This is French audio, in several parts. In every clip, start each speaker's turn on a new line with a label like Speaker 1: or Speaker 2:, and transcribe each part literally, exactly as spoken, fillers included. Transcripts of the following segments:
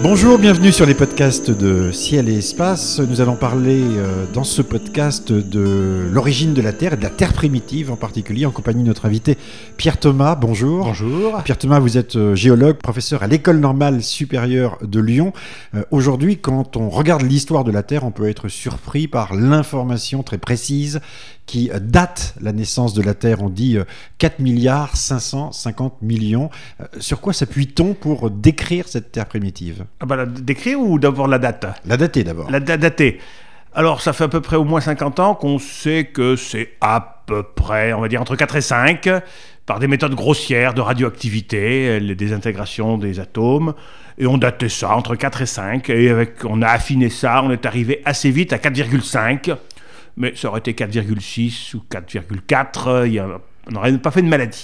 Speaker 1: Bonjour, bienvenue sur les podcasts de Ciel et Espace. Nous allons parler euh, dans ce podcast de l'origine de la Terre et de la Terre primitive en particulier, en compagnie de notre invité Pierre Thomas. Bonjour.
Speaker 2: Bonjour.
Speaker 1: Pierre Thomas, vous êtes euh, géologue, professeur à l'École normale supérieure de Lyon. Euh, aujourd'hui, quand on regarde l'histoire de la Terre, on peut être surpris par l'information très précise qui date la naissance de la Terre. On dit quatre milliards cinq cent cinquante millions. Sur quoi s'appuie-t-on pour décrire cette Terre primitive ?
Speaker 2: Ah bah, la décrire ou d'abord la date ?
Speaker 1: La dater d'abord.
Speaker 2: La da- dater. Alors, ça fait à peu près au moins cinquante ans qu'on sait que c'est à peu près, on va dire, entre quatre et cinq, par des méthodes grossières de radioactivité, les désintégrations des atomes, et on datait ça entre quatre et cinq, et avec, on a affiné ça, on est arrivé assez vite à quatre virgule cinq, mais ça aurait été quatre virgule six ou quatre virgule quatre, il y a, on n'aurait pas fait de maladie.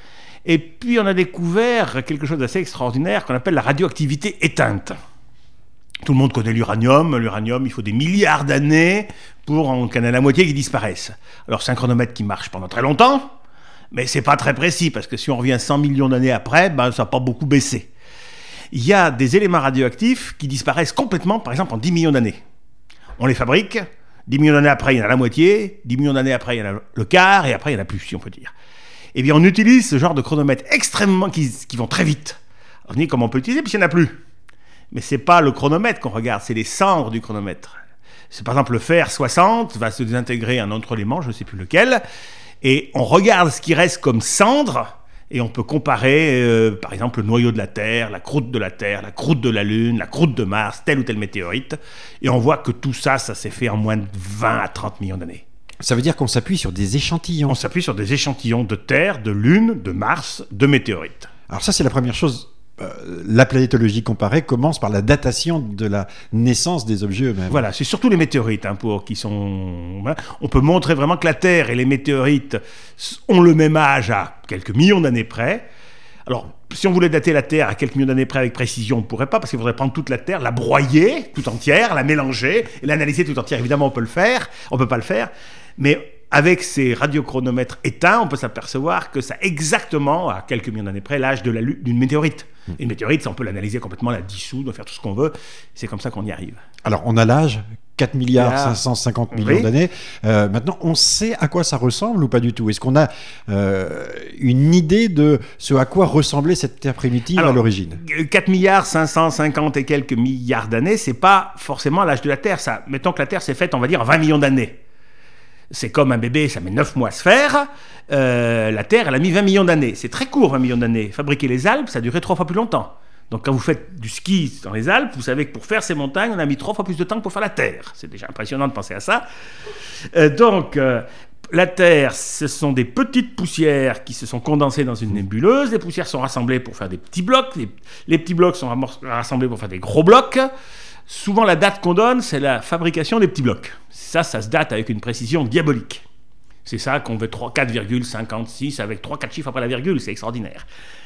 Speaker 2: Et puis on a découvert quelque chose d'assez extraordinaire qu'on appelle la radioactivité éteinte. Tout le monde connaît l'uranium. L'uranium, il faut des milliards d'années pour en qu'il y en ait la moitié qui disparaissent. Alors c'est un chronomètre qui marche pendant très longtemps, mais c'est pas très précis, parce que si on revient cent millions d'années après, ben, ça n'a pas beaucoup baissé. Il y a des éléments radioactifs qui disparaissent complètement, par exemple en dix millions d'années. On les fabrique, dix millions d'années après, il y en a la moitié, dix millions d'années après, il y en a le quart, et après, il y en a plus, si on peut dire. Eh bien, on utilise ce genre de chronomètres extrêmement, qui, qui vont très vite. Alors, vous voyez comment on peut l'utiliser, puisqu'il n'y en a plus. Mais c'est pas le chronomètre qu'on regarde, c'est les cendres du chronomètre. C'est par exemple le fer soixante va se désintégrer en un autre élément, je ne sais plus lequel, et on regarde ce qui reste comme cendre, et on peut comparer, euh, par exemple, le noyau de la Terre, la croûte de la Terre, la croûte de la Lune, la croûte de Mars, tel ou tel météorite, et on voit que tout ça, ça s'est fait en moins de vingt à trente millions d'années.
Speaker 1: Ça veut dire qu'on s'appuie sur des échantillons.
Speaker 2: On s'appuie sur des échantillons de Terre, de Lune, de Mars, de météorites.
Speaker 1: Alors ça, c'est la première chose. Euh, la planétologie comparée commence par la datation de la naissance des objets eux-mêmes.
Speaker 2: Voilà, c'est surtout les météorites hein, pour qui sont. Voilà. On peut montrer vraiment que la Terre et les météorites ont le même âge à quelques millions d'années près. Alors, si on voulait dater la Terre à quelques millions d'années près avec précision, on ne pourrait pas, parce qu'il faudrait prendre toute la Terre, la broyer tout entière, la mélanger et l'analyser tout entière. Évidemment, on peut le faire, on ne peut pas le faire, mais avec ces radiochronomètres éteints, on peut s'apercevoir que ça a exactement, à quelques millions d'années près, l'âge de la Lune, d'une météorite. Une météorite, ça, on peut l'analyser complètement, la dissoudre, faire tout ce qu'on veut. C'est comme ça qu'on y arrive.
Speaker 1: Alors, on a l'âge, quatre milliards cinq cent cinquante millions
Speaker 2: oui.
Speaker 1: d'années. Euh, maintenant, on sait à quoi ça ressemble ou pas du tout ? Est-ce qu'on a euh, une idée de ce à quoi ressemblait cette Terre primitive
Speaker 2: Alors,
Speaker 1: à l'origine ?
Speaker 2: quatre milliards cinq cent cinquante et quelques milliards d'années, c'est pas forcément l'âge de la Terre. Ça. Mettons que la Terre s'est faite, on va dire, en vingt millions d'années. C'est comme un bébé, ça met neuf mois à se faire. Euh, la Terre, elle a mis vingt millions d'années. C'est très court, vingt millions d'années. Fabriquer les Alpes, ça a duré trois fois plus longtemps. Donc quand vous faites du ski dans les Alpes, vous savez que pour faire ces montagnes, on a mis trois fois plus de temps que pour faire la Terre. C'est déjà impressionnant de penser à ça. Euh, donc, euh, la Terre, ce sont des petites poussières qui se sont condensées dans une nébuleuse. Les poussières sont rassemblées pour faire des petits blocs. Les, les petits blocs sont rassemblés pour faire des gros blocs. Souvent, la date qu'on donne, c'est la fabrication des petits blocs. Ça, ça se date avec une précision diabolique. C'est ça qu'on veut quatre virgule cinquante-six avec trois quatre chiffres après la virgule, c'est extraordinaire.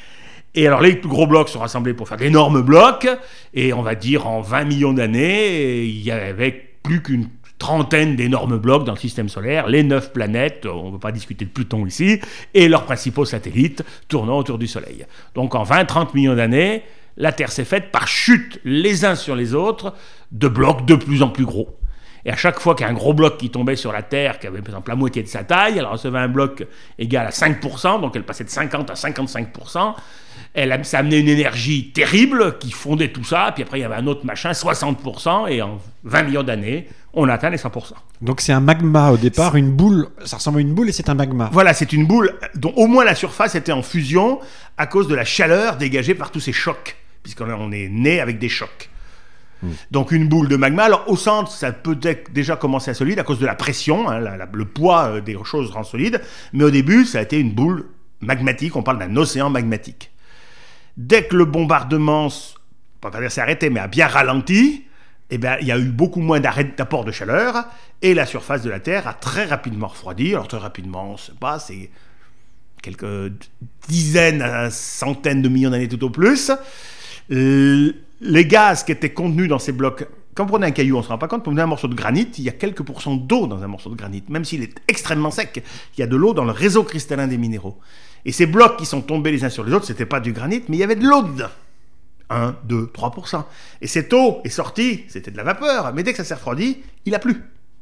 Speaker 2: Et alors, les plus gros blocs sont rassemblés pour faire d'énormes blocs, et on va dire en vingt millions d'années, il y avait plus qu'une trentaine d'énormes blocs dans le système solaire, les neuf planètes, on ne veut pas discuter de Pluton ici, et leurs principaux satellites tournant autour du Soleil. Donc en vingt à trente millions d'années, la Terre s'est faite par chute les uns sur les autres de blocs de plus en plus gros. Et à chaque fois qu'il y a un gros bloc qui tombait sur la Terre, qui avait par exemple la moitié de sa taille, elle recevait un bloc égal à cinq pour cent, donc elle passait de cinquante à cinquante-cinq pour cent. Elle, ça amenait une énergie terrible qui fondait tout ça, puis après il y avait un autre machin, soixante pour cent, et en vingt millions d'années, on atteint les cent pour cent.
Speaker 1: Donc c'est un magma au départ, c'est... une boule, ça ressemble à une boule et c'est un magma.
Speaker 2: Voilà, c'est une boule dont au moins la surface était en fusion à cause de la chaleur dégagée par tous ces chocs, puisqu'on est né avec des chocs. Donc une boule de magma. Alors au centre, ça peut déjà commencer à solide à cause de la pression, hein, la, la, le poids des choses rend solide, mais au début, ça a été une boule magmatique, on parle d'un océan magmatique. Dès que le bombardement, on ne va pas dire s'est arrêté, mais a bien ralenti, eh bien, il y a eu beaucoup moins d'apport de chaleur, et la surface de la Terre a très rapidement refroidi. Alors très rapidement, on ne sait pas, c'est quelques dizaines à centaines de millions d'années tout au plus. Euh, les gaz qui étaient contenus dans ces blocs, quand vous prenez un caillou, on ne se rend pas compte, quand vous prenez un morceau de granit, il y a quelques pourcents d'eau dans un morceau de granit, même s'il est extrêmement sec, il y a de l'eau dans le réseau cristallin des minéraux. Et ces blocs qui sont tombés les uns sur les autres, ce n'était pas du granit, mais il y avait de l'eau dedans. un, deux, trois pour cent. Et cette eau est sortie, c'était de la vapeur, mais dès que ça s'est refroidi, il a plu.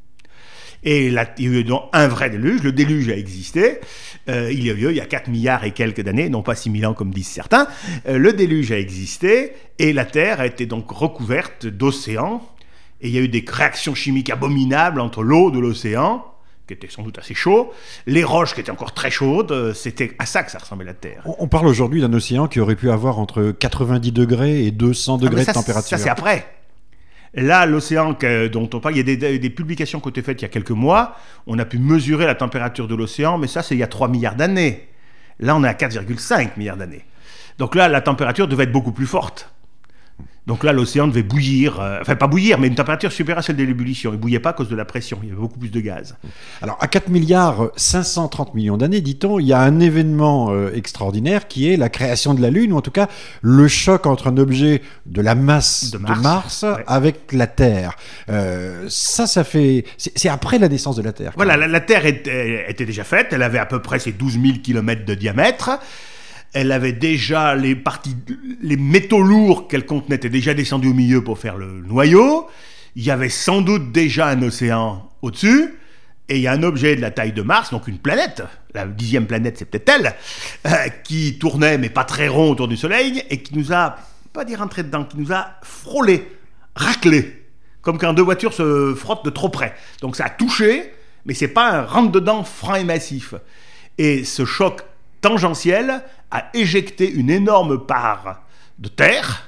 Speaker 2: Et là, il y a eu donc un vrai déluge, le déluge a existé, euh, il y a eu il y a quatre milliards et quelques d'années, non pas six mille ans comme disent certains, euh, le déluge a existé, et la Terre a été donc recouverte d'océans, et il y a eu des réactions chimiques abominables entre l'eau de l'océan, qui était sans doute assez chaud, les roches qui étaient encore très chaudes, c'était à ça que ça ressemblait la Terre.
Speaker 1: On parle aujourd'hui d'un océan qui aurait pu avoir entre quatre-vingt-dix degrés et deux cents degrés
Speaker 2: ah ça,
Speaker 1: de température.
Speaker 2: Ça, c'est après. Là, l'océan que, dont on parle, il y a des, des publications qui ont été faites il y a quelques mois. On a pu mesurer la température de l'océan, mais ça, c'est il y a trois milliards d'années. Là, on est à quatre virgule cinq milliards d'années. Donc là, la température devait être beaucoup plus forte. Donc là, l'océan devait bouillir, euh, enfin pas bouillir, mais une température supérieure à celle de l'ébullition. Il ne bouillait pas à cause de la pression, il y avait beaucoup plus de gaz.
Speaker 1: Alors, à quatre milliards cinq cent trente millions d'années, dit-on, il y a un événement euh, extraordinaire qui est la création de la Lune, ou en tout cas le choc entre un objet de la masse de Mars, de Mars ouais. avec la Terre. Euh, ça, ça fait... C'est, c'est après la naissance de la Terre.
Speaker 2: Voilà, la, la Terre était, était déjà faite, elle avait à peu près ses douze mille kilomètres de diamètre. Elle avait déjà les parties, les métaux lourds qu'elle contenait étaient déjà descendus au milieu pour faire le noyau. Il y avait sans doute déjà un océan au-dessus. Et il y a un objet de la taille de Mars, donc une planète, la dixième planète, c'est peut-être elle, euh, qui tournait, mais pas très rond autour du Soleil, et qui nous a, pas dire rentré dedans, qui nous a frôlé, raclé, comme quand deux voitures se frottent de trop près. Donc ça a touché, mais c'est pas un rentre-dedans franc et massif. Et ce choc tangentiel a éjecté une énorme part de terre,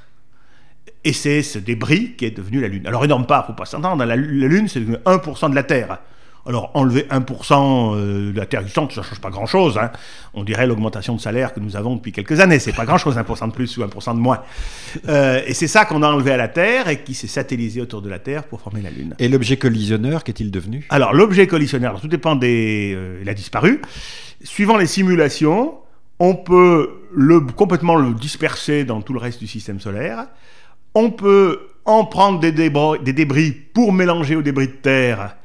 Speaker 2: et c'est ce débris qui est devenu la Lune. Alors énorme part, faut pas s'entendre, la, la Lune c'est un pour cent de la Terre. Alors enlever un pour cent de la Terre existante, ça ne change pas grand-chose. Hein. On dirait l'augmentation de salaire que nous avons depuis quelques années, c'est pas grand-chose, un pour cent de plus ou un pour cent de moins. Euh, et c'est ça qu'on a enlevé à la Terre et qui s'est satellisé autour de la Terre pour former la Lune.
Speaker 1: Et l'objet collisionneur, qu'est-il devenu ?
Speaker 2: Alors l'objet collisionneur, alors, tout dépend des... Euh, il a disparu. Suivant les simulations, on peut le, complètement le disperser dans tout le reste du système solaire. On peut en prendre des débris, des débris pour mélanger aux débris de terre,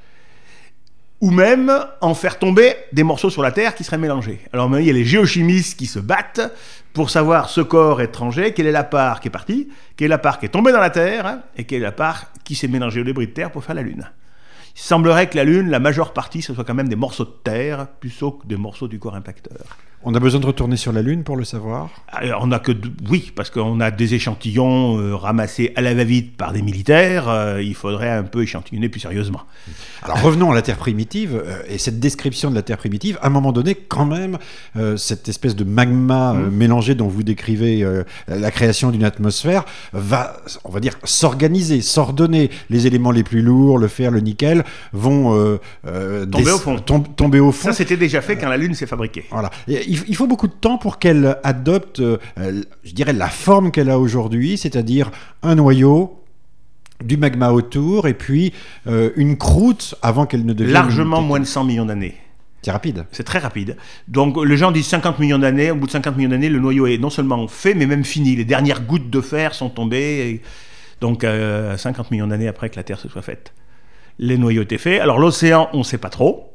Speaker 2: ou même en faire tomber des morceaux sur la Terre qui seraient mélangés. Alors il y a les géochimistes qui se battent pour savoir ce corps étranger, quelle est la part qui est partie, quelle est la part qui est tombée dans la Terre, et quelle est la part qui s'est mélangée aux débris de terre pour faire la Lune. Il semblerait que la Lune, la majeure partie, ce soit quand même des morceaux de terre, plutôt que des morceaux du corps impacteur.
Speaker 1: On a besoin de retourner sur la Lune pour le savoir ?
Speaker 2: Alors, on a que de... Oui, parce qu'on a des échantillons euh, ramassés à la va-vite par des militaires. Euh, il faudrait un peu échantillonner plus sérieusement.
Speaker 1: Alors revenons à la Terre primitive, euh, et cette description de la Terre primitive, à un moment donné, quand même, euh, cette espèce de magma euh, mmh. mélangé dont vous décrivez euh, la création d'une atmosphère, va, on va dire, s'organiser, s'ordonner. Les éléments les plus lourds, le fer, le nickel, vont euh,
Speaker 2: euh, tomber, des... au fond.
Speaker 1: Tom- tomber au fond.
Speaker 2: Ça, c'était déjà fait quand la Lune s'est fabriquée.
Speaker 1: Voilà. Et il faut beaucoup de temps pour qu'elle adopte, euh, je dirais, la forme qu'elle a aujourd'hui, c'est-à-dire un noyau, du magma autour, et puis euh, une croûte avant qu'elle ne devienne...
Speaker 2: Largement moins de cent millions d'années.
Speaker 1: C'est rapide.
Speaker 2: C'est très rapide. Donc les gens disent cinquante millions d'années. Au bout de cinquante millions d'années, le noyau est non seulement fait, mais même fini. Les dernières gouttes de fer sont tombées. Et donc euh, cinquante millions d'années après que la Terre se soit faite. Les noyaux étaient faits. Alors l'océan, on ne sait pas trop.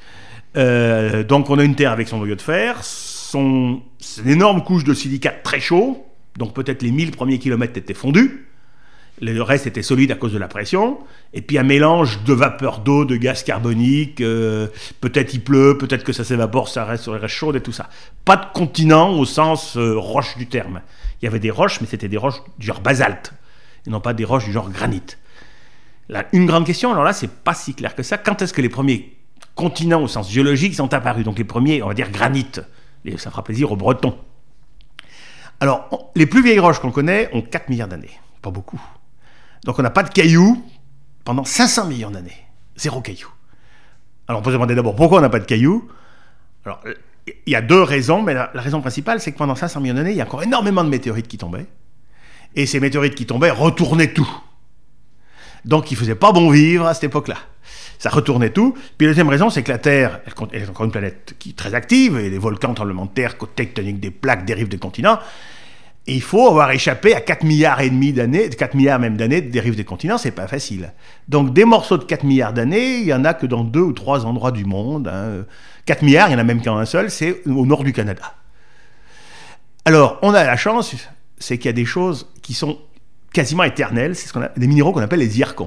Speaker 2: Euh, donc on a une Terre avec son noyau de fer. Son, c'est une énorme couche de silicate très chaud, donc peut-être les mille premiers kilomètres étaient fondus, le reste était solide à cause de la pression, et puis un mélange de vapeur d'eau, de gaz carbonique, euh, peut-être il pleut, peut-être que ça s'évapore, ça reste sur les restes chaudes et tout ça. Pas de continent au sens euh, roche du terme. Il y avait des roches, mais c'était des roches du genre basalte, et non pas des roches du genre granit. Là, une grande question, alors là c'est pas si clair que ça, quand est-ce que les premiers continents au sens géologique sont apparus? Donc les premiers, on va dire granites. Et ça fera plaisir aux Bretons. Alors, on, les plus vieilles roches qu'on connaît ont quatre milliards d'années. Pas beaucoup. Donc, on n'a pas de cailloux pendant cinq cents millions d'années. Zéro caillou. Alors, on peut se demander d'abord pourquoi on n'a pas de cailloux. Alors, il y a deux raisons, mais la, la raison principale, c'est que pendant cinq cents millions d'années, il y a encore énormément de météorites qui tombaient. Et ces météorites qui tombaient retournaient tout. Donc, il ne faisait pas bon vivre à cette époque-là. Ça retournait tout. Puis la deuxième raison, c'est que la Terre, elle est encore une planète qui est très active, et les volcans, tremblements de terre, côtes tectoniques des plaques dérivent des continents. Et il faut avoir échappé à quatre milliards et demi d'années, quatre milliards même d'années de dérive des continents, c'est pas facile. Donc des morceaux de quatre milliards d'années, il y en a que dans deux ou trois endroits du monde. Hein. quatre milliards, il y en a même qu'un seul, c'est au nord du Canada. Alors, on a la chance, c'est qu'il y a des choses qui sont quasiment éternelles, c'est ce qu'on a, des minéraux qu'on appelle les zircons.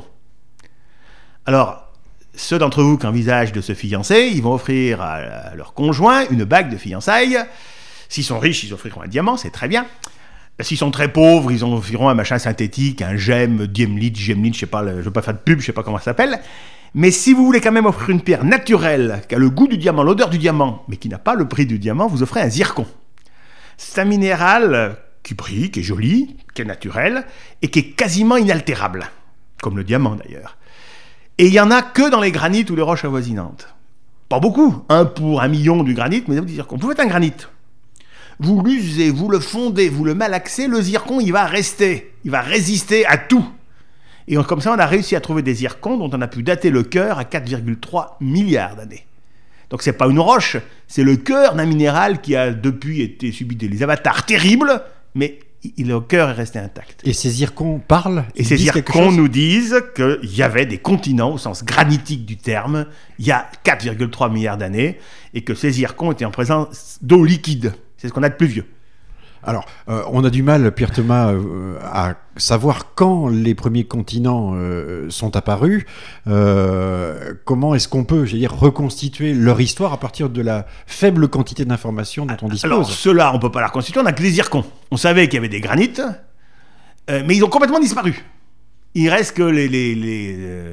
Speaker 2: Alors, ceux d'entre vous qui envisagent de se fiancer, ils vont offrir à, à leur conjoint une bague de fiançailles. S'ils sont riches, ils offriront un diamant, c'est très bien. S'ils sont très pauvres, ils offriront un machin synthétique, un gemme, diemlite, gemlite, je sais pas, je veux pas faire de pub, je sais pas comment ça s'appelle. Mais si vous voulez quand même offrir une pierre naturelle, qui a le goût du diamant, l'odeur du diamant, mais qui n'a pas le prix du diamant, vous offrez un zircon. C'est un minéral qui brille, qui est joli, qui est naturel, et qui est quasiment inaltérable, comme le diamant d'ailleurs. Et il n'y en a que dans les granites ou les roches avoisinantes. Pas beaucoup, un pour un million du granit, mais vous dire qu'on vous faites un granit. Vous l'usez, vous le fondez, vous le malaxez, le zircon, il va rester, il va résister à tout. Et on, comme ça, on a réussi à trouver des zircons dont on a pu dater le cœur à quatre virgule trois milliards d'années. Donc c'est pas une roche, c'est le cœur d'un minéral qui a depuis été subi des avatars terribles, mais il, le cœur est resté intact.
Speaker 1: Et ces zircons parlent?
Speaker 2: Et ces zircons nous disent qu'il y avait des continents, au sens granitique du terme, il y a quatre virgule trois milliards d'années, et que ces zircons étaient en présence d'eau liquide. C'est ce qu'on a de plus vieux.
Speaker 1: Alors, euh, on a du mal, Pierre Thomas, euh, à savoir quand les premiers continents euh, sont apparus. Euh, comment est-ce qu'on peut, je veux dire, reconstituer leur histoire à partir de la faible quantité d'informations dont on dispose?
Speaker 2: Alors, ceux-là, on ne peut pas la reconstituer, on n'a que les zircons. On savait qu'il y avait des granites, euh, mais ils ont complètement disparu. Il reste que les, les, les,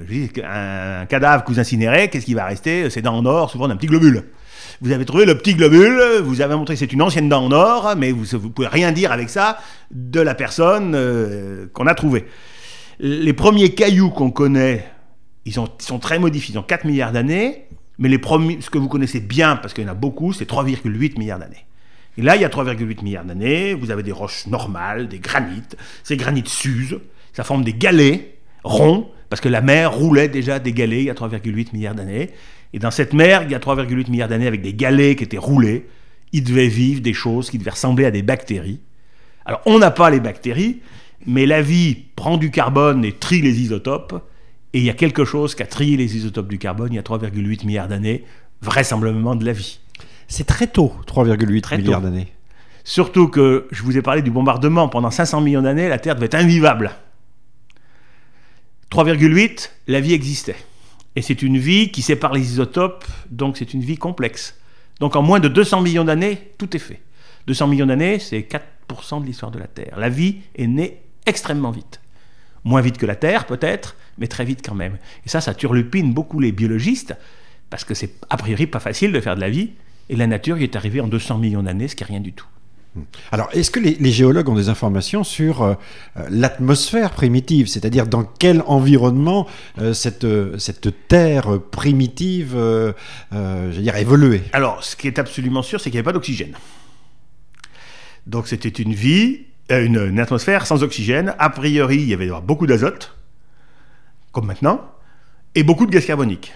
Speaker 2: euh, un cadavre que vous incinérez, qu'est-ce qui va rester? C'est dents en or, souvent d'un petit globule. Vous avez trouvé le petit globule, vous avez montré que c'est une ancienne dent en or, mais vous ne pouvez rien dire avec ça de la personne euh, qu'on a trouvée. Les premiers cailloux qu'on connaît, ils, ont, ils sont très modifiés, ils ont quatre milliards d'années, mais les premiers, ce que vous connaissez bien, parce qu'il y en a beaucoup, c'est trois virgule huit milliards d'années. Et là, il y a trois virgule huit milliards d'années, vous avez des roches normales, des granites, ces granites s'usent, ça forme des galets ronds, parce que la mer roulait déjà des galets il y a trois virgule huit milliards d'années. Et dans cette mer, il y a trois virgule huit milliards d'années, avec des galets qui étaient roulés, il devait vivre des choses qui devaient ressembler à des bactéries. Alors, on n'a pas les bactéries, mais la vie prend du carbone et trie les isotopes, et il y a quelque chose qui a trié les isotopes du carbone il y a trois virgule huit milliards d'années, vraisemblablement de la vie.
Speaker 1: C'est très tôt, trois virgule huit milliards d'années.
Speaker 2: Surtout que, je vous ai parlé du bombardement, pendant cinq cents millions d'années, la Terre devait être invivable. trois virgule huit, la vie existait. Et c'est une vie qui sépare les isotopes, donc c'est une vie complexe. Donc en moins de deux cents millions d'années, tout est fait. deux cents millions d'années, c'est quatre pour cent de l'histoire de la Terre. La vie est née extrêmement vite. Moins vite que la Terre, peut-être, mais très vite quand même. Et ça, ça turlupine beaucoup les biologistes, parce que c'est a priori pas facile de faire de la vie, et la nature y est arrivée en deux cents millions d'années, ce qui n'est rien du tout.
Speaker 1: Alors, est-ce que les, les géologues ont des informations sur euh, l'atmosphère primitive, c'est-à-dire dans quel environnement euh, cette, cette Terre primitive, euh, euh, je veux dire, évoluait?
Speaker 2: Alors, ce qui est absolument sûr, c'est qu'il n'y avait pas d'oxygène. Donc, c'était une vie, euh, une, une atmosphère sans oxygène. A priori, il y avait beaucoup d'azote, comme maintenant, et beaucoup de gaz carbonique.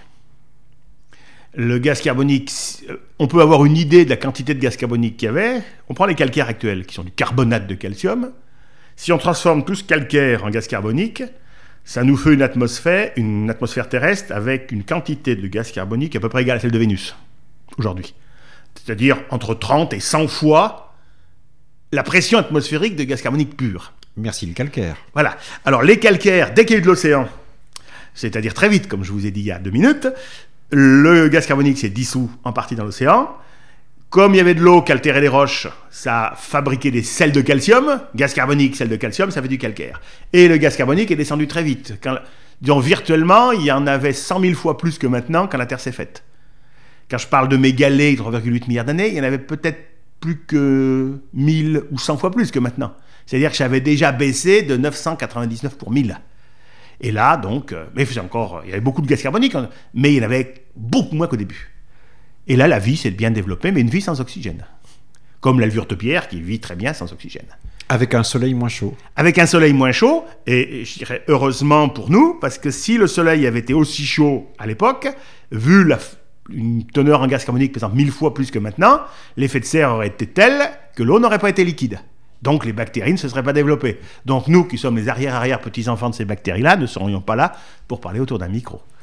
Speaker 2: Le gaz carbonique, on peut avoir une idée de la quantité de gaz carbonique qu'il y avait. On prend les calcaires actuels, qui sont du carbonate de calcium. Si on transforme tout ce calcaire en gaz carbonique, ça nous fait une atmosphère, une atmosphère terrestre avec une quantité de gaz carbonique à peu près égale à celle de Vénus, aujourd'hui. C'est-à-dire entre trente et cent fois la pression atmosphérique de gaz carbonique pur.
Speaker 1: Merci, le calcaire.
Speaker 2: Voilà. Alors, les calcaires, dès qu'il y a eu de l'océan, c'est-à-dire très vite, comme je vous ai dit il y a deux minutes, le gaz carbonique s'est dissous en partie dans l'océan. Comme il y avait de l'eau qui altérait les roches, ça a fabriqué des sels de calcium. Gaz carbonique, sel de calcium, ça fait du calcaire. Et le gaz carbonique est descendu très vite. Quand, disons, virtuellement, il y en avait cent mille fois plus que maintenant quand la Terre s'est faite. Quand je parle de mes galets, trois virgule huit milliards d'années, il y en avait peut-être plus que mille ou cent fois plus que maintenant. C'est-à-dire que j'avais déjà baissé de neuf cent quatre-vingt-dix-neuf pour mille. Et là, donc, mais c'est encore, il y avait beaucoup de gaz carbonique, mais il y en avait beaucoup moins qu'au début. Et là, la vie s'est bien développée, mais une vie sans oxygène. Comme la levure de pierre qui vit très bien sans oxygène.
Speaker 1: Avec un soleil moins chaud.
Speaker 2: Avec un soleil moins chaud, et, et je dirais heureusement pour nous, parce que si le soleil avait été aussi chaud à l'époque, vu la, une teneur en gaz carbonique, par exemple, mille fois plus que maintenant, l'effet de serre aurait été tel que l'eau n'aurait pas été liquide. Donc les bactéries ne se seraient pas développées. Donc nous, qui sommes les arrière-arrière petits-enfants de ces bactéries-là, ne serions pas là pour parler autour d'un micro.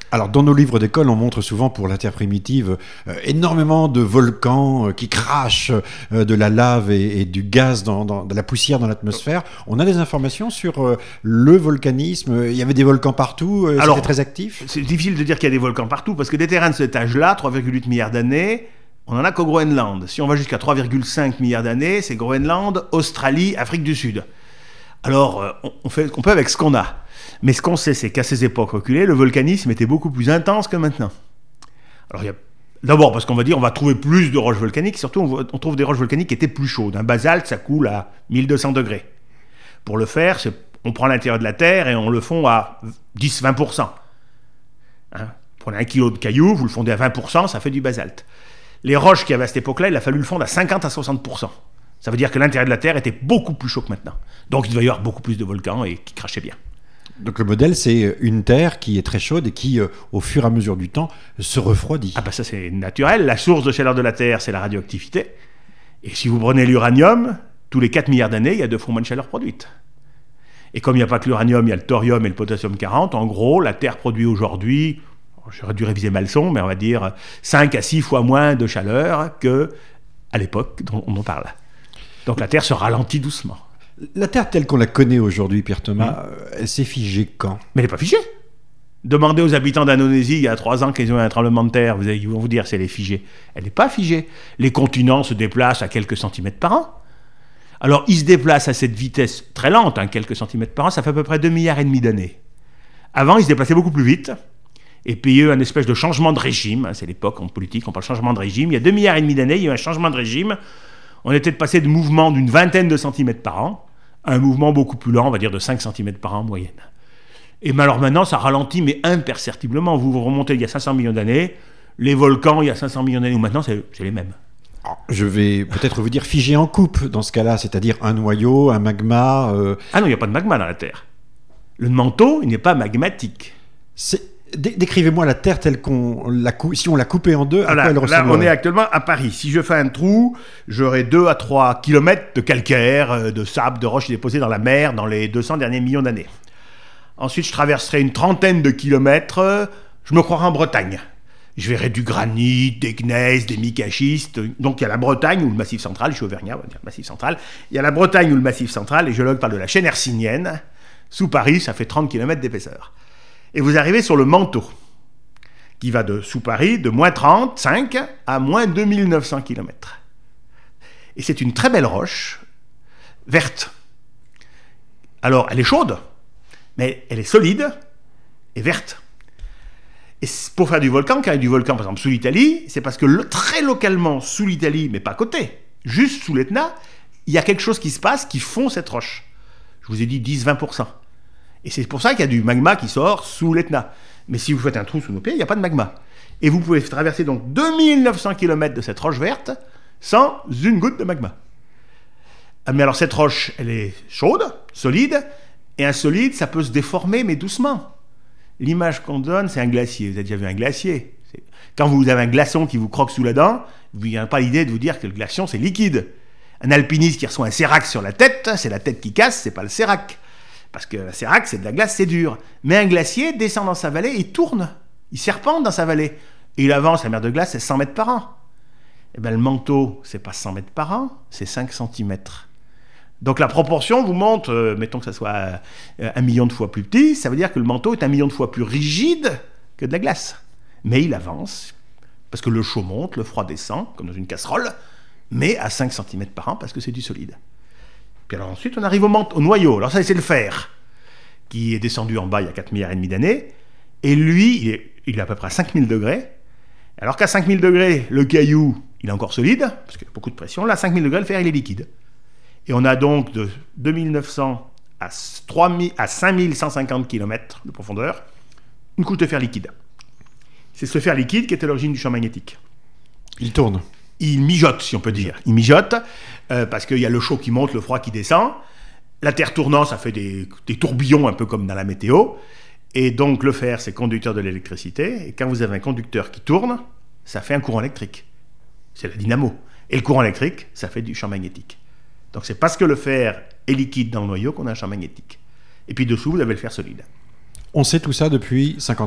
Speaker 1: Alors, dans nos livres d'école, on montre souvent pour la Terre primitive euh, énormément de volcans euh, qui crachent euh, de la lave et, et du gaz, dans, dans, de la poussière dans l'atmosphère. On a des informations sur euh, le volcanisme. Il y avait des volcans partout, euh, c'était très actif.
Speaker 2: C'est difficile de dire qu'il y a des volcans partout, parce que des terrains de cet âge-là, trois virgule huit milliards d'années, on en a qu'au Groenland. Si on va jusqu'à trois virgule cinq milliards d'années, c'est Groenland, Australie, Afrique du Sud. Alors, euh, on, on fait, on peut avec ce qu'on a. Mais ce qu'on sait, c'est qu'à ces époques reculées, le volcanisme était beaucoup plus intense que maintenant. Alors, il y a... D'abord, parce qu'on va dire on va trouver plus de roches volcaniques, surtout on, on trouve des roches volcaniques qui étaient plus chaudes. Un basalte, ça coule à mille deux cents degrés. Pour le faire, c'est... on prend l'intérieur de la Terre et on le fond à dix à vingt pour cent. Hein, vous prenez un kilo de cailloux, vous le fondez à vingt pour cent, ça fait du basalte. Les roches qu'il y avait à cette époque-là, il a fallu le fondre à cinquante à soixante pour cent. Ça veut dire que l'intérieur de la Terre était beaucoup plus chaud que maintenant. Donc il devait y avoir beaucoup plus de volcans et qui crachaient bien.
Speaker 1: Donc le modèle, c'est une Terre qui est très chaude et qui, euh, au fur et à mesure du temps, se refroidit.
Speaker 2: Ah ben ça c'est naturel. La source de chaleur de la Terre, c'est la radioactivité. Et si vous prenez l'uranium, tous les quatre milliards d'années, il y a deux fois moins de chaleur produite. Et comme il n'y a pas que l'uranium, il y a le thorium et le potassium quarante, en gros, la Terre produit aujourd'hui, j'aurais dû réviser ma leçon, mais on va dire cinq à six fois moins de chaleur qu'à l'époque dont on en parle. Donc la Terre se ralentit doucement.
Speaker 1: La Terre telle qu'on la connaît aujourd'hui, Pierre Thomas, mmh. elle s'est figée quand ?
Speaker 2: Mais elle n'est pas figée. Demandez aux habitants d'Indonésie il y a trois ans qu'ils ont eu un tremblement de terre, vous allez, ils vont vous dire si elle est figée. Elle n'est pas figée. Les continents se déplacent à quelques centimètres par an. Alors ils se déplacent à cette vitesse très lente, hein, quelques centimètres par an, ça fait à peu près deux milliards et demi d'années. Avant, ils se déplaçaient beaucoup plus vite. Et puis il y a eu un espèce de changement de régime. Hein, c'est l'époque en politique, on parle de changement de régime. Il y a deux milliards et demi d'années, il y a eu un changement de régime. On était passé de mouvements d'une vingtaine de centimètres par an à un mouvement beaucoup plus lent, on va dire de cinq centimètres par an en moyenne. Et alors maintenant, ça ralentit, mais imperceptiblement. Vous vous remontez il y a cinq cents millions d'années, les volcans il y a cinq cents millions d'années, ou maintenant c'est, c'est les mêmes.
Speaker 1: Je vais peut-être vous dire figé en coupe dans ce cas-là, c'est-à-dire un noyau, un magma. Euh...
Speaker 2: Ah non, il n'y a pas de magma dans la Terre. Le manteau, il n'est pas magmatique.
Speaker 1: C'est... Décrivez-moi la Terre telle qu'on la cou... si on la coupait en deux, à
Speaker 2: voilà,
Speaker 1: quoi elle ressemble.
Speaker 2: Là, on est actuellement à Paris. Si je fais un trou, j'aurai deux à trois kilomètres de calcaire, de sable, de roches déposées dans la mer dans les deux cents derniers millions d'années. Ensuite, je traverserai une trentaine de kilomètres, je me croirai en Bretagne. Je verrai du granit, des gneiss, des micaschistes. Donc il y a la Bretagne ou le Massif central, je suis auvergnat, on va dire Massif central. Il y a la Bretagne ou le Massif central, les géologues parlent de la chaîne hercynienne. Sous Paris, ça fait trente kilomètres d'épaisseur. Et vous arrivez sur le manteau, qui va de sous Paris de moins trente-cinq à moins deux mille neuf cents kilomètres. Et c'est une très belle roche, verte. Alors, elle est chaude, mais elle est solide et verte. Et pour faire du volcan, quand il y a du volcan, par exemple, sous l'Italie, c'est parce que le, très localement, sous l'Italie, mais pas à côté, juste sous l'Etna, il y a quelque chose qui se passe qui fond cette roche. Je vous ai dit dix à vingt pour cent. Et c'est pour ça qu'il y a du magma qui sort sous l'Etna. Mais si vous faites un trou sous nos pieds, il n'y a pas de magma. Et vous pouvez traverser donc deux mille neuf cents kilomètres de cette roche verte sans une goutte de magma. Mais alors cette roche, elle est chaude, solide, et un solide, ça peut se déformer, mais doucement. L'image qu'on donne, c'est un glacier. Vous avez déjà vu un glacier. C'est... Quand vous avez un glaçon qui vous croque sous la dent, vous n'avez pas l'idée de vous dire que le glaçon, c'est liquide. Un alpiniste qui reçoit un sérac sur la tête, c'est la tête qui casse, c'est pas le sérac. Parce que la sérac, c'est de la glace, c'est dur. Mais un glacier descend dans sa vallée, il tourne. Il serpente dans sa vallée. Et il avance, la mer de glace, c'est cent mètres par an. Eh bien, le manteau, c'est pas cent mètres par an, c'est cinq centimètres. Donc la proportion vous montre, euh, mettons que ça soit euh, un million de fois plus petit, ça veut dire que le manteau est un million de fois plus rigide que de la glace. Mais il avance, parce que le chaud monte, le froid descend, comme dans une casserole, mais à cinq centimètres par an, parce que c'est du solide. Puis alors ensuite, on arrive au, mant- au noyau. Alors ça, c'est le fer, qui est descendu en bas il y a quatre milliards et demi d'années. Et lui, il est, il est à peu près à cinq mille degrés. Alors qu'à cinq mille degrés, le caillou, il est encore solide, parce qu'il y a beaucoup de pression. Là, à cinq mille degrés, le fer, il est liquide. Et on a donc de deux mille neuf cents à, trois mille, à cinq mille cent cinquante kilomètres de profondeur, une couche de fer liquide. C'est ce fer liquide qui est à l'origine du champ magnétique.
Speaker 1: Il tourne.
Speaker 2: Il mijote, si on peut dire. Il mijote, euh, parce qu'il y a le chaud qui monte, le froid qui descend. La Terre tournant, ça fait des, des tourbillons, un peu comme dans la météo. Et donc, le fer, c'est conducteur de l'électricité. Et quand vous avez un conducteur qui tourne, ça fait un courant électrique. C'est la dynamo. Et le courant électrique, ça fait du champ magnétique. Donc, c'est parce que le fer est liquide dans le noyau qu'on a un champ magnétique. Et puis, dessous, vous avez le fer solide.
Speaker 1: On sait tout ça depuis cinquante ans ?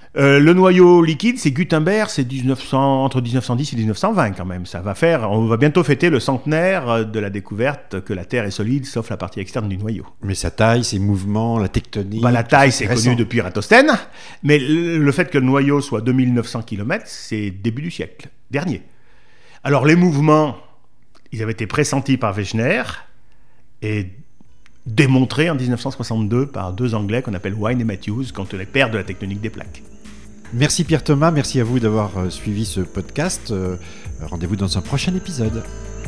Speaker 2: Euh, le noyau liquide, c'est Gutenberg, c'est dix-neuf cents, entre dix-neuf cent dix et dix-neuf cent vingt quand même. Ça va faire, on va bientôt fêter le centenaire de la découverte que la Terre est solide, sauf la partie externe du noyau.
Speaker 1: Mais sa taille, ses mouvements, la tectonique...
Speaker 2: Bah, la taille, c'est
Speaker 1: récent.
Speaker 2: connu depuis Eratosthène, mais le, le fait que le noyau soit deux mille neuf cents kilomètres, c'est début du siècle dernier. Alors les mouvements, ils avaient été pressentis par Wegener et démontrés en dix-neuf cent soixante-deux par deux Anglais qu'on appelle Wine et Matthews, quand les pères de la tectonique des plaques.
Speaker 1: Merci Pierre Thomas, merci à vous d'avoir suivi ce podcast. Euh, rendez-vous dans un prochain épisode.